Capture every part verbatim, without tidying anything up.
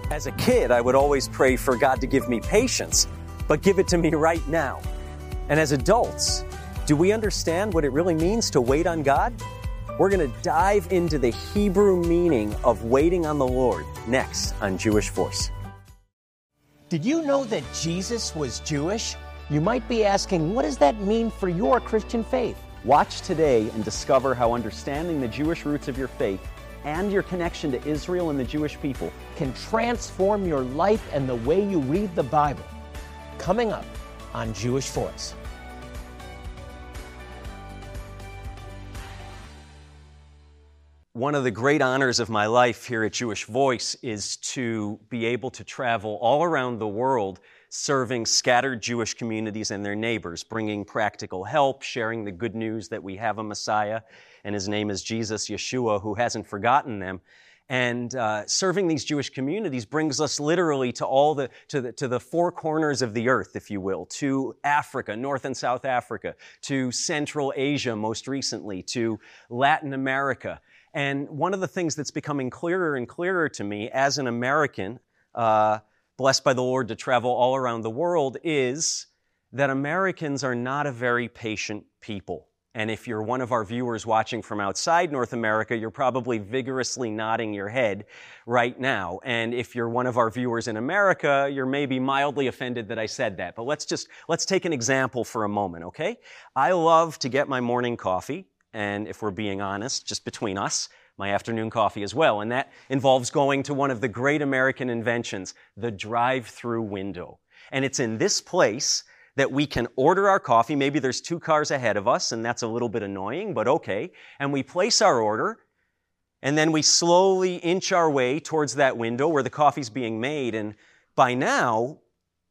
As a kid, I would always pray for God to give me patience, but give it to me right now. And as adults, do we understand what it really means to wait on God? We're going to dive into the Hebrew meaning of waiting on the Lord next on Jewish Voice. Did you know that Jesus was Jewish? You might be asking, what does that mean for your Christian faith? Watch today and discover how understanding the Jewish roots of your faith and your connection to Israel and the Jewish people Can transform your life and the way you read the Bible. Coming up on Jewish Voice. One of the great honors of my life here at Jewish Voice is to be able to travel all around the world serving scattered Jewish communities and their neighbors, bringing practical help, sharing the good news that we have a Messiah, and his name is Jesus, Yeshua, who hasn't forgotten them. And uh, serving these Jewish communities brings us literally to all the to the to the four corners of the earth, if you will, to Africa, North and South Africa, to Central Asia most recently, to Latin America. And one of the things that's becoming clearer and clearer to me as an American, uh, blessed by the Lord to travel all around the world, is that Americans are not a very patient people. And if you're one of our viewers watching from outside North America, you're probably vigorously nodding your head right now. And if you're one of our viewers in America, you're maybe mildly offended that I said that. But let's just, let's take an example for a moment, okay? I love to get my morning coffee, and if we're being honest, just between us, my afternoon coffee as well. And that involves going to one of the great American inventions, the drive-through window. And it's in this place that we can order our coffee. Maybe there's two cars ahead of us, and that's a little bit annoying, but okay. And we place our order, and then we slowly inch our way towards that window where the coffee's being made. And by now,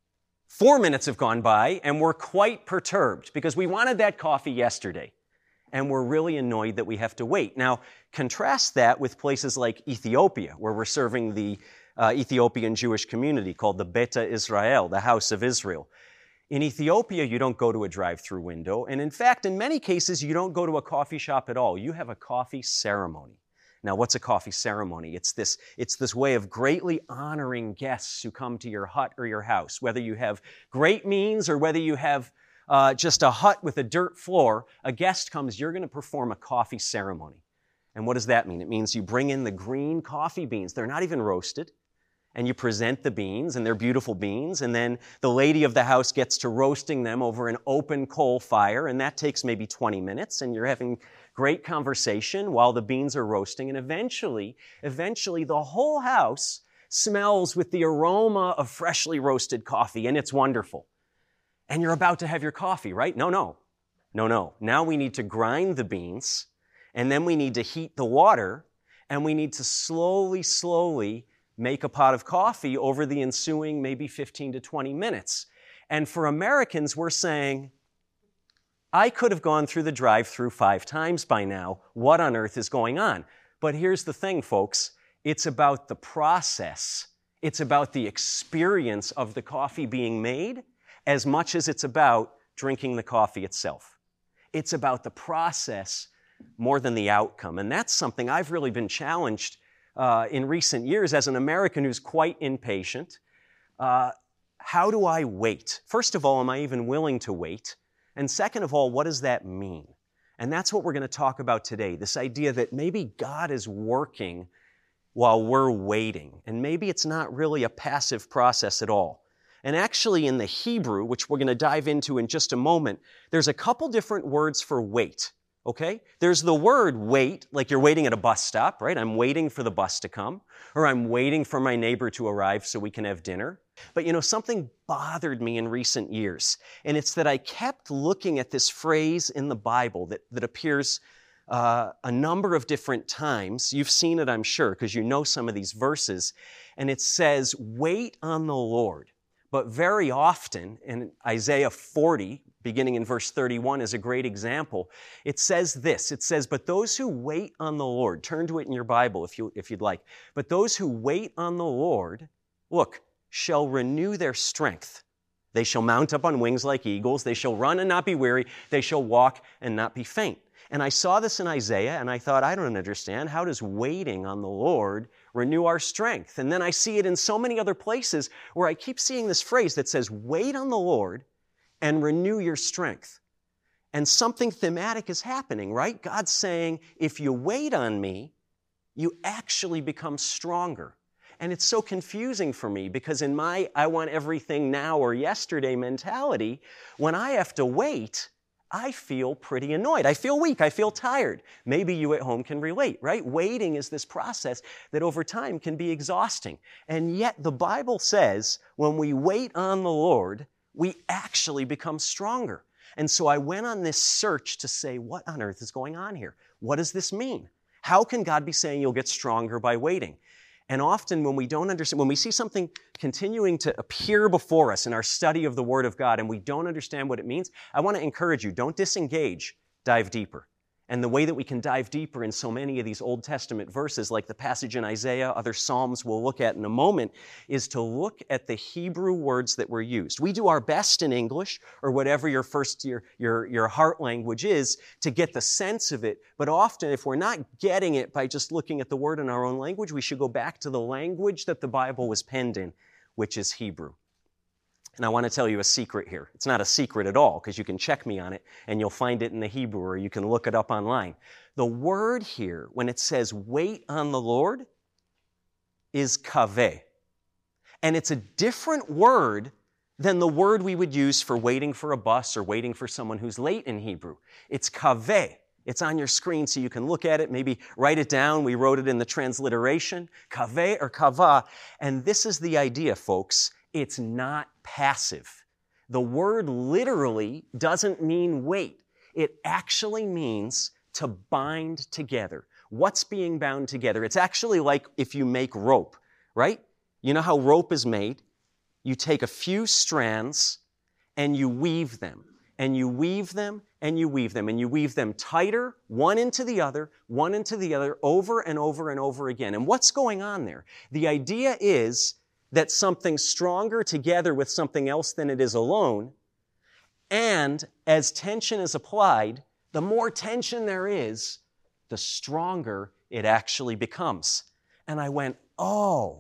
four minutes have gone by, and we're quite perturbed because we wanted that coffee yesterday. And we're really annoyed that we have to wait. Now, contrast that with places like Ethiopia, where we're serving the uh, Ethiopian Jewish community called the Beta Israel, the House of Israel. In Ethiopia, you don't go to a drive-through window. And in fact, in many cases, you don't go to a coffee shop at all. You have a coffee ceremony. Now, what's a coffee ceremony? It's this, it's this way of greatly honoring guests who come to your hut or your house, whether you have great means or whether you have Uh, just a hut with a dirt floor. A guest comes, you're going to perform a coffee ceremony. And what does that mean? It means you bring in the green coffee beans. They're not even roasted. And you present the beans, and they're beautiful beans. And then the lady of the house gets to roasting them over an open coal fire. And that takes maybe twenty minutes. And you're having great conversation while the beans are roasting. And eventually, eventually the whole house smells with the aroma of freshly roasted coffee. And it's wonderful. And you're about to have your coffee, right? No, no. No, no. Now we need to grind the beans, and then we need to heat the water, and we need to slowly, slowly make a pot of coffee over the ensuing maybe fifteen to twenty minutes. And for Americans, we're saying, I could have gone through the drive-through five times by now. What on earth is going on? But here's the thing, folks. It's about the process. It's about the experience of the coffee being made, as much as it's about drinking the coffee itself. It's about the process more than the outcome. And that's something I've really been challenged uh, in recent years as an American who's quite impatient. Uh, how do I wait? First of all, am I even willing to wait? And second of all, what does that mean? And that's what we're going to talk about today, this idea that maybe God is working while we're waiting. And maybe it's not really a passive process at all. And actually in the Hebrew, which we're going to dive into in just a moment, there's a couple different words for wait, okay? There's the word wait, like you're waiting at a bus stop, right? I'm waiting for the bus to come, or I'm waiting for my neighbor to arrive so we can have dinner. But you know, something bothered me in recent years, and it's that I kept looking at this phrase in the Bible that, that appears uh, a number of different times. You've seen it, I'm sure, because you know some of these verses. And it says, wait on the Lord. But very often, in Isaiah forty, beginning in verse thirty-one, is a great example. It says this, it says, but those who wait on the Lord, turn to it in your Bible if, you, if you'd like, but those who wait on the Lord, look, shall renew their strength. They shall mount up on wings like eagles. They shall run and not be weary. They shall walk and not be faint. And I saw this in Isaiah, and I thought, I don't understand. How does waiting on the Lord renew our strength. And then I see it in so many other places where I keep seeing this phrase that says, wait on the Lord and renew your strength. And something thematic is happening, right? God's saying, if you wait on me, you actually become stronger. And it's so confusing for me because in my I want everything now or yesterday mentality, when I have to wait, I feel pretty annoyed. I feel weak. I feel tired. Maybe you at home can relate, right? Waiting is this process that over time can be exhausting. And yet the Bible says when we wait on the Lord, we actually become stronger. And so I went on this search to say, what on earth is going on here? What does this mean? How can God be saying you'll get stronger by waiting? And often when we don't understand, when we see something continuing to appear before us in our study of the Word of God and we don't understand what it means, I want to encourage you, don't disengage, dive deeper. And the way that we can dive deeper in so many of these Old Testament verses, like the passage in Isaiah, other Psalms we'll look at in a moment, is to look at the Hebrew words that were used. We do our best in English, or whatever your first, your, your, your heart language is, to get the sense of it. But often, if we're not getting it by just looking at the word in our own language, we should go back to the language that the Bible was penned in, which is Hebrew. And I want to tell you a secret here. It's not a secret at all, because you can check me on it, and you'll find it in the Hebrew, or you can look it up online. The word here, when it says wait on the Lord, is kaveh. And it's a different word than the word we would use for waiting for a bus or waiting for someone who's late in Hebrew. It's kaveh. It's on your screen so you can look at it, maybe write it down. We wrote it in the transliteration, kaveh or kavah. And this is the idea, folks. It's not passive. The word literally doesn't mean wait. It actually means to bind together. What's being bound together? It's actually like if you make rope, right? You know how rope is made? You take a few strands and you weave them, and you weave them, and you weave them, and you weave them tighter, one into the other, one into the other, over and over and over again. And what's going on there? The idea is that something's stronger together with something else than it is alone. And as tension is applied, the more tension there is, the stronger it actually becomes. And I went, oh,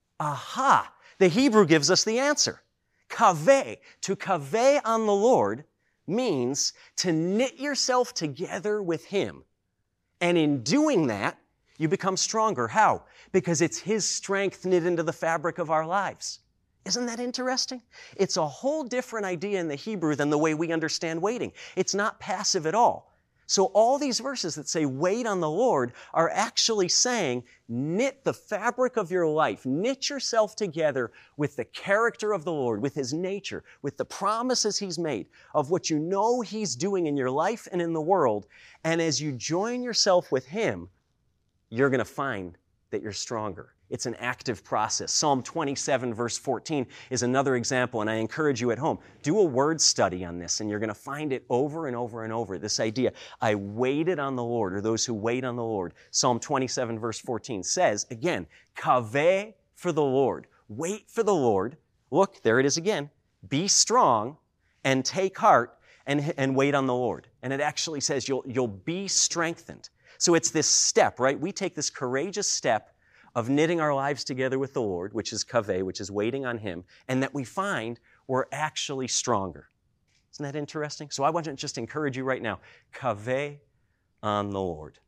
aha. The Hebrew gives us the answer. Kaveh, to kaveh on the Lord, means to knit yourself together with Him. And in doing that, you become stronger. How? Because it's His strength knit into the fabric of our lives. Isn't that interesting? It's a whole different idea in the Hebrew than the way we understand waiting. It's not passive at all. So all these verses that say wait on the Lord are actually saying knit the fabric of your life, knit yourself together with the character of the Lord, with His nature, with the promises He's made, of what you know He's doing in your life and in the world. And as you join yourself with Him, you're going to find that you're stronger. It's an active process. Psalm twenty-seven, verse fourteen is another example, and I encourage you at home, do a word study on this, and you're going to find it over and over and over. This idea, I waited on the Lord, or those who wait on the Lord. Psalm twenty-seven, verse fourteen says, again, kaveh for the Lord. Wait for the Lord. Look, there it is again. Be strong and take heart and, and wait on the Lord. And it actually says you'll, you'll be strengthened. So it's this step, right? We take this courageous step of knitting our lives together with the Lord, which is kaveh, which is waiting on Him, and that we find we're actually stronger. Isn't that interesting? So I want to just encourage you right now, kaveh on the Lord.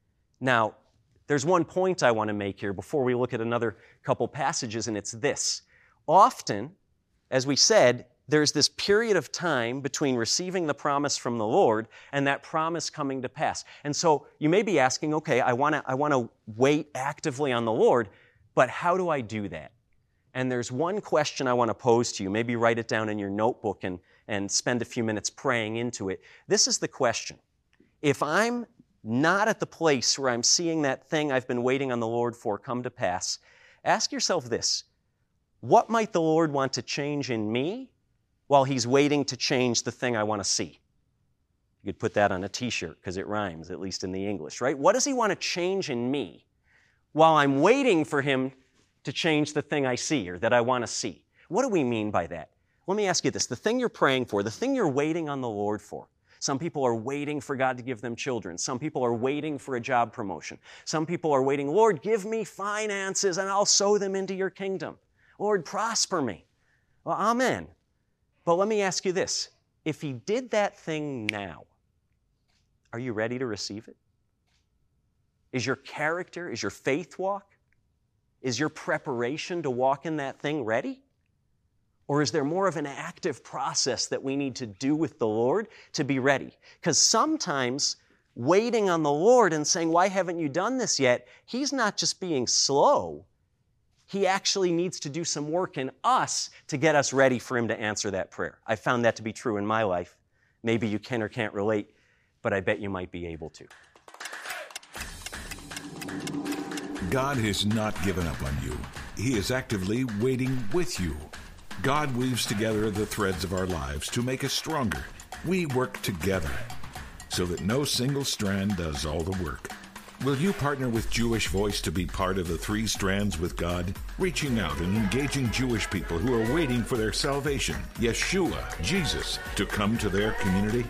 Now, there's one point I want to make here before we look at another couple passages, and it's this. Often, as we said, there's this period of time between receiving the promise from the Lord and that promise coming to pass. And so you may be asking, okay, I want to I want to wait actively on the Lord, but how do I do that? And there's one question I want to pose to you. Maybe write it down in your notebook and, and spend a few minutes praying into it. This is the question. If I'm not at the place where I'm seeing that thing I've been waiting on the Lord for come to pass, ask yourself this. What might the Lord want to change in me while He's waiting to change the thing I want to see? You could put that on a t-shirt because it rhymes, at least in the English, right? What does He want to change in me while I'm waiting for Him to change the thing I see or that I want to see? What do we mean by that? Let me ask you this. The thing you're praying for, the thing you're waiting on the Lord for, Some people are waiting for God to give them children. Some people are waiting for a job promotion. Some people are waiting, Lord, give me finances and I'll sow them into your kingdom. Lord, prosper me. Well, amen. But let me ask you this. If he did that thing now, are you ready to receive it? Is your character, is your faith walk, is your preparation to walk in that thing ready? Or is there more of an active process that we need to do with the Lord to be ready? Because sometimes waiting on the Lord and saying, why haven't you done this yet? He's not just being slow. He actually needs to do some work in us to get us ready for him to answer that prayer. I found that to be true in my life. Maybe you can or can't relate, but I bet you might be able to. God has not given up on you. He is actively waiting with you. God weaves together the threads of our lives to make us stronger. We work together so that no single strand does all the work. Will you partner with Jewish Voice to be part of the three strands with God? Reaching out and engaging Jewish people who are waiting for their salvation, Yeshua, Jesus, to come to their community?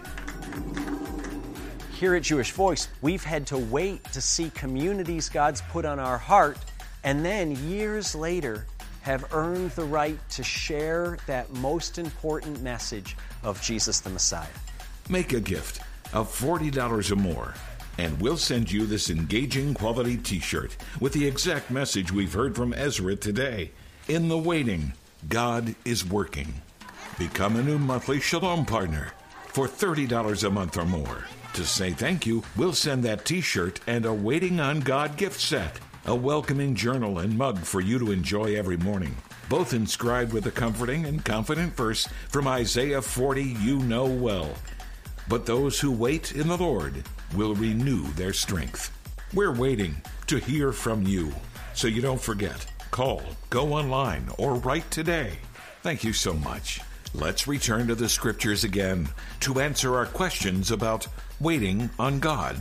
Here at Jewish Voice, we've had to wait to see communities God's put on our heart, and then years later have earned the right to share that most important message of Jesus the Messiah. Make a gift of forty dollars or more, and we'll send you this engaging quality t-shirt with the exact message we've heard from Ezra today. In the waiting, God is working. Become a new monthly Shalom partner for thirty dollars a month or more. To say thank you, we'll send that t-shirt and a Waiting on God gift set, a welcoming journal and mug for you to enjoy every morning, both inscribed with a comforting and confident verse from Isaiah forty you know well. But those who wait in the Lord will renew their strength. We're waiting to hear from you. So you don't forget, call, go online, or write today. Thank you so much. Let's return to the scriptures again to answer our questions about waiting on God.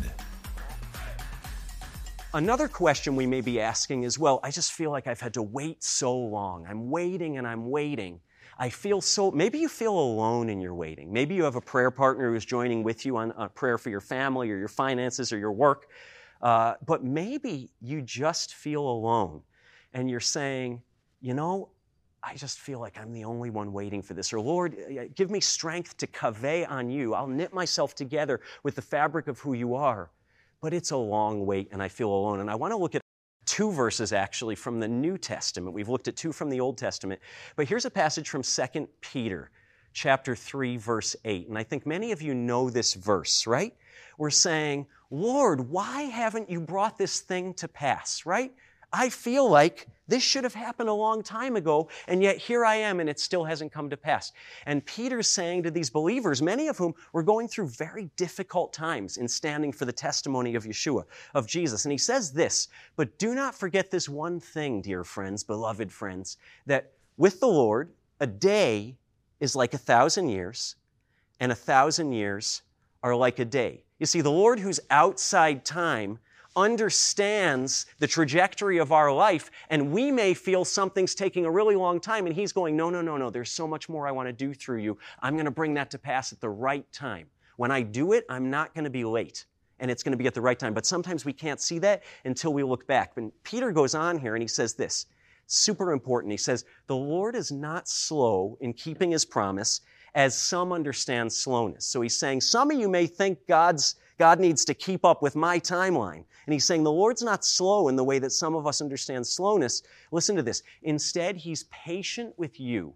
Another question we may be asking is, well, I just feel like I've had to wait so long. I'm waiting and I'm waiting. I feel so, maybe you feel alone in your waiting. Maybe you have a prayer partner who's joining with you on a prayer for your family or your finances or your work. Uh, but maybe you just feel alone and you're saying, you know, I just feel like I'm the only one waiting for this. Or Lord, give me strength to kaveh on you. I'll knit myself together with the fabric of who you are. But it's a long wait and I feel alone. And I want to look at two verses actually from the New Testament. We've looked at two from the Old Testament. But here's a passage from Second Peter chapter three, verse eight. And I think many of you know this verse, right? We're saying, Lord, why haven't you brought this thing to pass, right? I feel like this should have happened a long time ago, and yet here I am, and it still hasn't come to pass. And Peter's saying to these believers, many of whom were going through very difficult times in standing for the testimony of Yeshua, of Jesus. And he says this, but do not forget this one thing, dear friends, beloved friends, that with the Lord, a day is like a thousand years, and a thousand years are like a day. You see, the Lord who's outside time understands the trajectory of our life, and we may feel something's taking a really long time, and he's going, no, no, no, no, there's so much more I want to do through you. I'm going to bring that to pass at the right time. When I do it, I'm not going to be late, and it's going to be at the right time. But sometimes we can't see that until we look back. And Peter goes on here, and he says this, super important. He says, the Lord is not slow in keeping his promise, as some understand slowness. So he's saying, some of you may think God's God needs to keep up with my timeline. And he's saying the Lord's not slow in the way that some of us understand slowness. Listen to this. Instead, he's patient with you,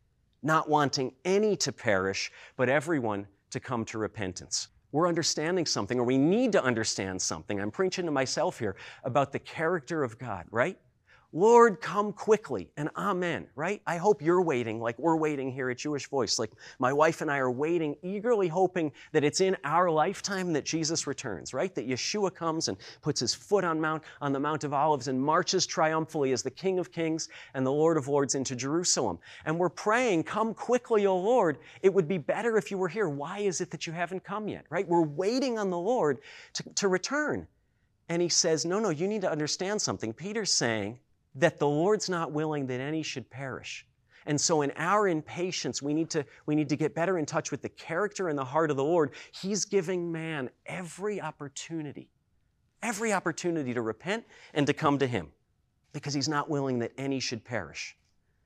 not wanting any to perish, but everyone to come to repentance. We're understanding something, or we need to understand something. I'm preaching to myself here about the character of God, right? Lord, come quickly, and amen, right? I hope you're waiting like we're waiting here at Jewish Voice, like my wife and I are waiting, eagerly hoping that it's in our lifetime that Jesus returns, right? That Yeshua comes and puts his foot on Mount on the Mount of Olives and marches triumphantly as the King of Kings and the Lord of Lords into Jerusalem. And we're praying, come quickly, O Lord. It would be better if you were here. Why is it that you haven't come yet, right? We're waiting on the Lord to, to return. And he says, no, no, you need to understand something. Peter's saying that the Lord's not willing that any should perish. And so in our impatience, we need to, we need to get better in touch with the character and the heart of the Lord. He's giving man every opportunity, every opportunity to repent and to come to him, because he's not willing that any should perish.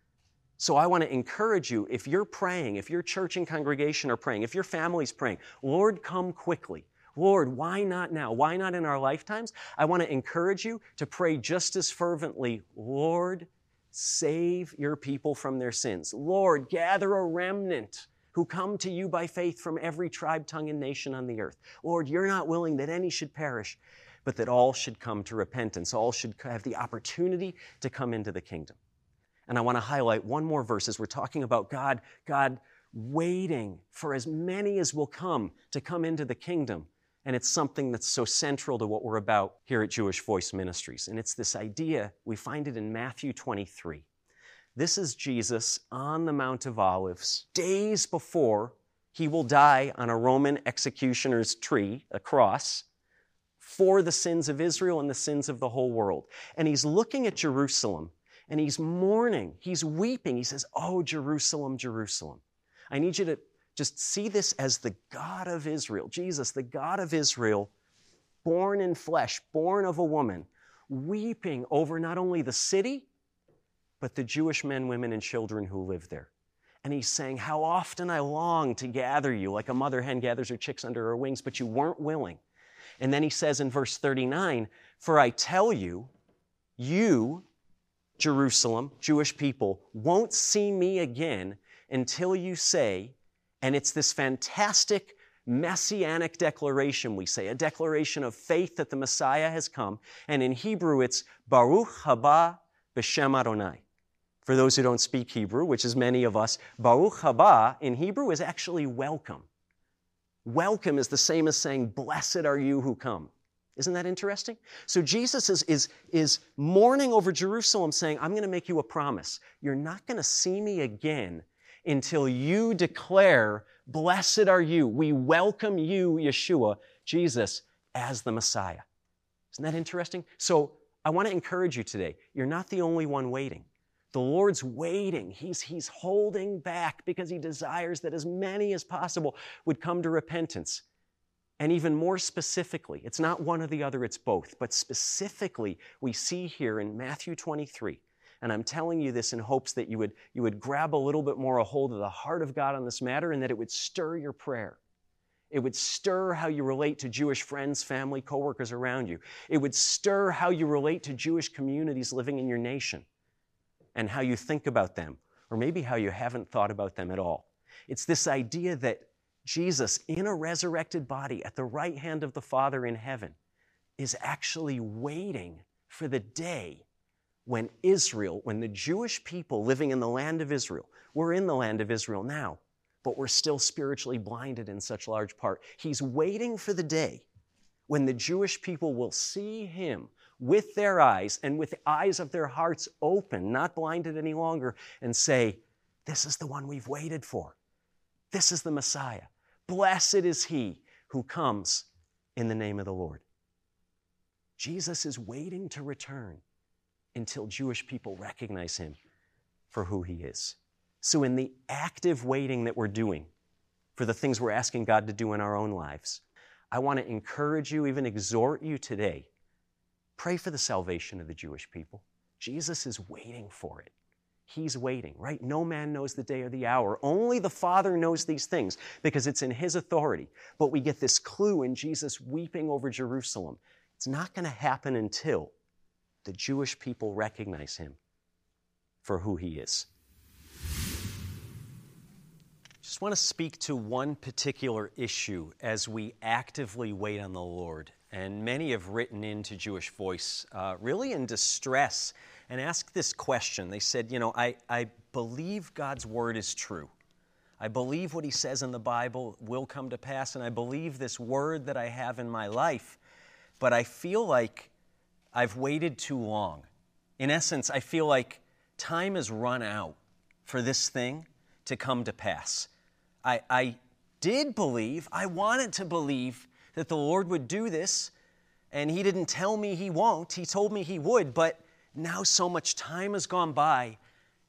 So I want to encourage you, if you're praying, if your church and congregation are praying, if your family's praying, Lord, come quickly. Lord, why not now? Why not in our lifetimes? I want to encourage you to pray just as fervently, Lord, save your people from their sins. Lord, gather a remnant who come to you by faith from every tribe, tongue, and nation on the earth. Lord, you're not willing that any should perish, but that all should come to repentance. All should have the opportunity to come into the kingdom. And I want to highlight one more verse as we're talking about God, God waiting for as many as will come to come into the kingdom. And it's something that's so central to what we're about here at Jewish Voice Ministries. And it's this idea, we find it in Matthew twenty-three. This is Jesus on the Mount of Olives, days before he will die on a Roman executioner's tree, a cross, for the sins of Israel and the sins of the whole world. And he's looking at Jerusalem, and he's mourning, he's weeping. He says, oh, Jerusalem, Jerusalem. I need you to just see this as the God of Israel, Jesus, the God of Israel, born in flesh, born of a woman, weeping over not only the city, but the Jewish men, women, and children who live there. And he's saying, how often I long to gather you, like a mother hen gathers her chicks under her wings, but you weren't willing. And then he says in verse thirty-nine, for I tell you, you, Jerusalem, Jewish people, won't see me again until you say, and it's this fantastic messianic declaration, we say, a declaration of faith that the Messiah has come. And in Hebrew, it's Baruch haba b'shem Adonai. For those who don't speak Hebrew, which is many of us, Baruch haba in Hebrew is actually welcome. Welcome is the same as saying, blessed are you who come. Isn't that interesting? So Jesus is, is, is mourning over Jerusalem, saying, I'm going to make you a promise. You're not going to see me again until you declare, blessed are you. We welcome you, Yeshua, Jesus, as the Messiah. Isn't that interesting? So I want to encourage you today. You're not the only one waiting. The Lord's waiting. He's, he's holding back because he desires that as many as possible would come to repentance. And even more specifically, it's not one or the other, it's both. But specifically, we see here in Matthew twenty-three, and I'm telling you this in hopes that you would, you would grab a little bit more a hold of the heart of God on this matter, and that it would stir your prayer. It would stir how you relate to Jewish friends, family, coworkers around you. It would stir how you relate to Jewish communities living in your nation and how you think about them, or maybe how you haven't thought about them at all. It's this idea that Jesus, in a resurrected body at the right hand of the Father in heaven, is actually waiting for the day when Israel, when the Jewish people living in the land of Israel, we're in the land of Israel now, but we're still spiritually blinded in such large part. He's waiting for the day when the Jewish people will see him with their eyes and with the eyes of their hearts open, not blinded any longer, and say, this is the one we've waited for. This is the Messiah. Blessed is he who comes in the name of the Lord. Jesus is waiting to return until Jewish people recognize him for who he is. So in the active waiting that we're doing for the things we're asking God to do in our own lives, I want to encourage you, even exhort you today, pray for the salvation of the Jewish people. Jesus is waiting for it. He's waiting, right? No man knows the day or the hour. Only the Father knows these things because it's in his authority. But we get this clue in Jesus weeping over Jerusalem. It's not going to happen until the Jewish people recognize him for who he is. Just want to speak to one particular issue as we actively wait on the Lord. And many have written into Jewish Voice, uh, really in distress, and asked this question. They said, you know, I, I believe God's word is true. I believe what he says in the Bible will come to pass, and I believe this word that I have in my life, but I feel like I've waited too long. In essence, I feel like time has run out for this thing to come to pass. I, I did believe, I wanted to believe that the Lord would do this, and he didn't tell me he won't. He told me he would, but now so much time has gone by,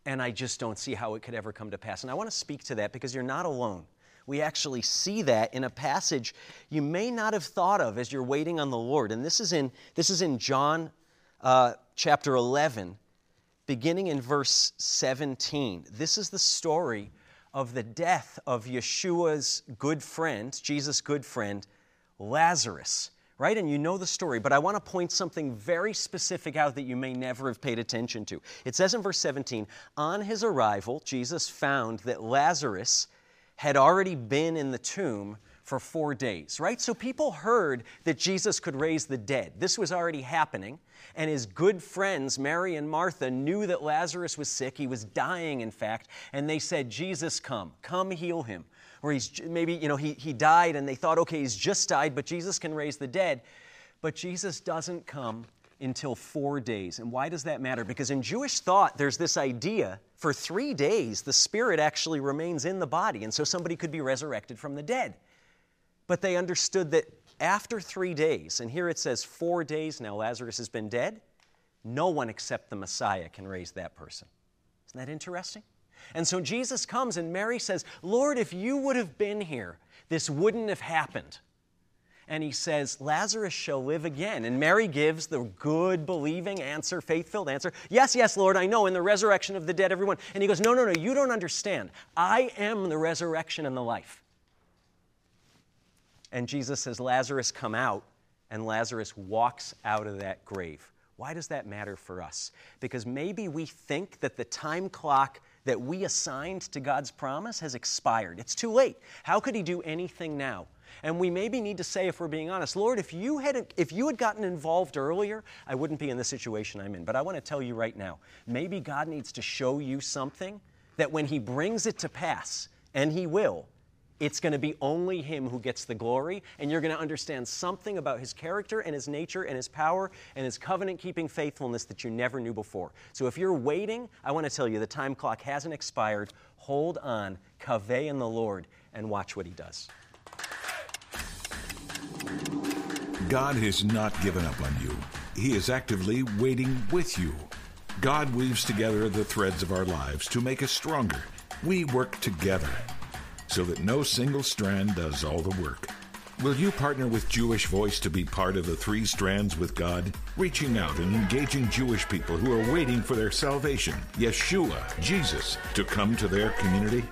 and I just don't see how it could ever come to pass. And I want to speak to that because you're not alone. We actually see that in a passage you may not have thought of as you're waiting on the Lord. And this is in, this is in John uh, chapter eleven, beginning in verse seventeen. This is the story of the death of Yeshua's good friend, Jesus' good friend, Lazarus. Right? And you know the story, but I want to point something very specific out that you may never have paid attention to. It says in verse seventeen, on his arrival, Jesus found that Lazarus had already been in the tomb for four days, right? So people heard that Jesus could raise the dead. This was already happening, and his good friends, Mary and Martha, knew that Lazarus was sick. He was dying, in fact, and they said, Jesus, come, come heal him. Or he's maybe, you know, he, he died and they thought, okay, he's just died, but Jesus can raise the dead. But Jesus doesn't come until four days. And why does that matter? Because in Jewish thought, there's this idea for three days, the spirit actually remains in the body. And so somebody could be resurrected from the dead. But they understood that after three days, and here it says four days now, Lazarus has been dead, no one except the Messiah can raise that person. Isn't that interesting? And so Jesus comes and Mary says, Lord, if you would have been here, this wouldn't have happened. And he says, Lazarus shall live again. And Mary gives the good, believing answer, faith-filled answer. Yes, yes, Lord, I know, in the resurrection of the dead, everyone. And he goes, no, no, no, you don't understand. I am the resurrection and the life. And Jesus says, Lazarus, come out. And Lazarus walks out of that grave. Why does that matter for us? Because maybe we think that the time clock that we assigned to God's promise has expired. It's too late. How could he do anything now? And we maybe need to say, if we're being honest, Lord, if you had if you had gotten involved earlier, I wouldn't be in the situation I'm in. But I want to tell you right now, maybe God needs to show you something that when he brings it to pass, and he will, it's going to be only him who gets the glory, and you're going to understand something about his character and his nature and his power and his covenant-keeping faithfulness that you never knew before. So if you're waiting, I want to tell you the time clock hasn't expired. Hold on, kaveh in the Lord, and watch what he does. God has not given up on you. He is actively waiting with you. God weaves together the threads of our lives to make us stronger. We work together so that no single strand does all the work. Will you partner with Jewish Voice to be part of the three strands with God? Reaching out and engaging Jewish people who are waiting for their salvation, Yeshua, Jesus, to come to their community?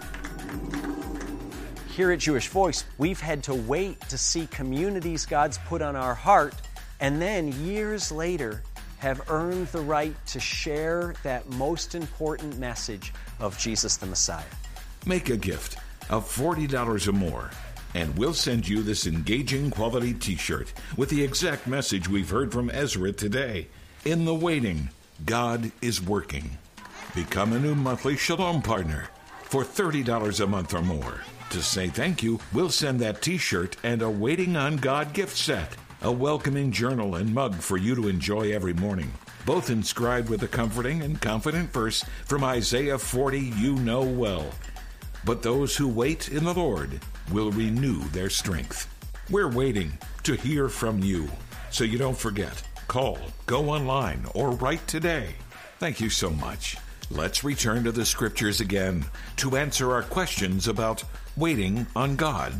Here at Jewish Voice, we've had to wait to see communities God's put on our heart, and then years later have earned the right to share that most important message of Jesus the Messiah. Make a gift of forty dollars or more, and we'll send you this engaging quality t-shirt with the exact message we've heard from Ezra today. In the waiting, God is working. Become a new monthly Shalom partner for thirty dollars a month or more. To say thank you, we'll send that t-shirt and a Waiting on God gift set, a welcoming journal and mug for you to enjoy every morning, both inscribed with a comforting and confident verse from Isaiah forty you know well. But those who wait in the Lord will renew their strength. We're waiting to hear from you. So you don't forget, call, go online, or write today. Thank you so much. Let's return to the scriptures again to answer our questions about waiting on God.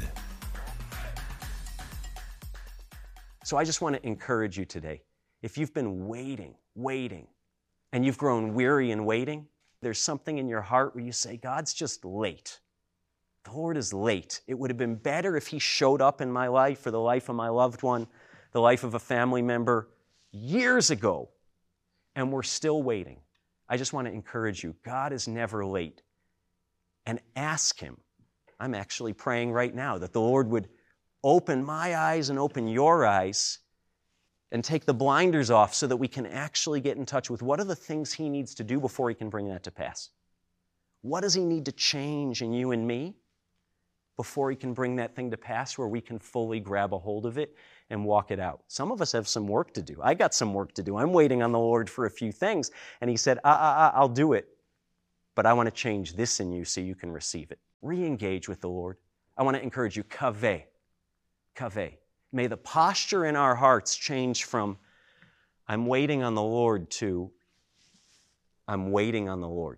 So I just want to encourage you today. If you've been waiting, waiting, and you've grown weary in waiting, there's something in your heart where you say, God's just late. The Lord is late. It would have been better if he showed up in my life or the life of my loved one, the life of a family member years ago, and we're still waiting. I just want to encourage you, God is never late. And ask him. I'm actually praying right now that the Lord would open my eyes and open your eyes and take the blinders off so that we can actually get in touch with what are the things he needs to do before he can bring that to pass. What does he need to change in you and me before he can bring that thing to pass where we can fully grab a hold of it and walk it out? Some of us have some work to do. I got some work to do. I'm waiting on the Lord for a few things. And he said, ah, ah, ah, I'll do it. But I want to change this in you so you can receive it. Re-engage with the Lord. I want to encourage you, kaveh, kaveh. May the posture in our hearts change from, I'm waiting on the Lord, to, I'm waiting on the Lord.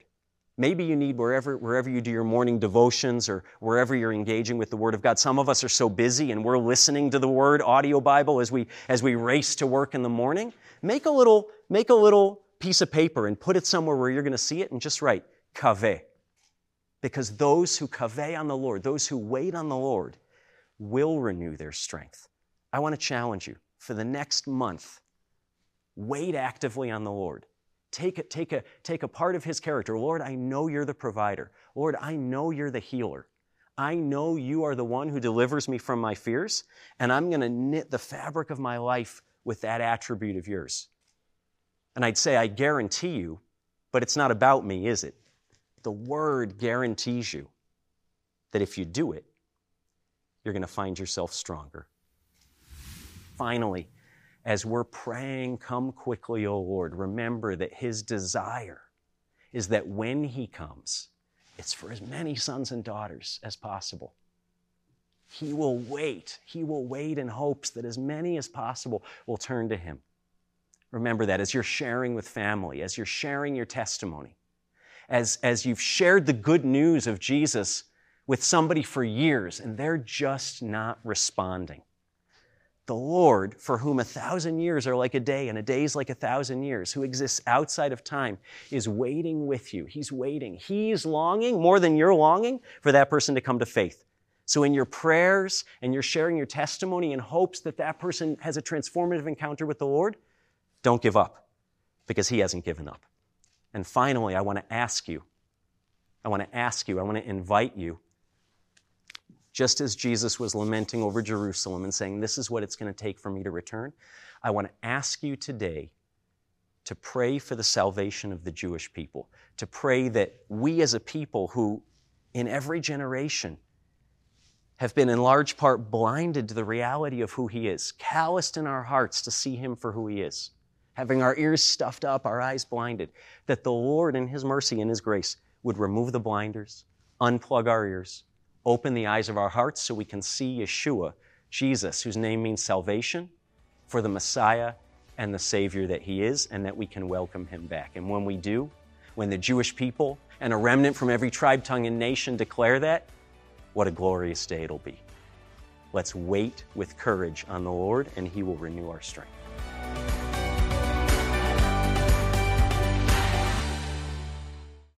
Maybe you need wherever, wherever you do your morning devotions or wherever you're engaging with the Word of God. Some of us are so busy and we're listening to the Word, audio Bible, as we, as we race to work in the morning. Make a little, make a little piece of paper and put it somewhere where you're going to see it and just write, kaveh. Because those who kaveh on the Lord, those who wait on the Lord, will renew their strength. I want to challenge you for the next month, wait actively on the Lord. Take a, take a, take a part of His character. Lord, I know You're the provider. Lord, I know You're the healer. I know You are the one who delivers me from my fears, and I'm going to knit the fabric of my life with that attribute of Yours. And I'd say I guarantee you, but it's not about me, is it? The Word guarantees you that if you do it, you're going to find yourself stronger. Finally, as we're praying, come quickly, O Lord, remember that His desire is that when He comes, it's for as many sons and daughters as possible. He will wait. He will wait in hopes that as many as possible will turn to Him. Remember that as you're sharing with family, as you're sharing your testimony, as, as you've shared the good news of Jesus with somebody for years and they're just not responding. The Lord, for whom a thousand years are like a day and a day is like a thousand years, who exists outside of time, is waiting with you. He's waiting. He's longing more than you're longing for that person to come to faith. So in your prayers and you're sharing your testimony in hopes that that person has a transformative encounter with the Lord, don't give up, because He hasn't given up. And finally, I want to ask you, I want to ask you, I want to invite you, just as Jesus was lamenting over Jerusalem and saying, this is what it's going to take for me to return, I want to ask you today to pray for the salvation of the Jewish people, to pray that we as a people who in every generation have been in large part blinded to the reality of who He is, calloused in our hearts to see Him for who He is, having our ears stuffed up, our eyes blinded, that the Lord in His mercy and His grace would remove the blinders, unplug our ears, open the eyes of our hearts so we can see Yeshua, Jesus, whose name means salvation, for the Messiah and the Savior that He is, and that we can welcome Him back. And when we do, when the Jewish people and a remnant from every tribe, tongue, and nation declare that, what a glorious day it'll be. Let's wait with courage on the Lord, and He will renew our strength.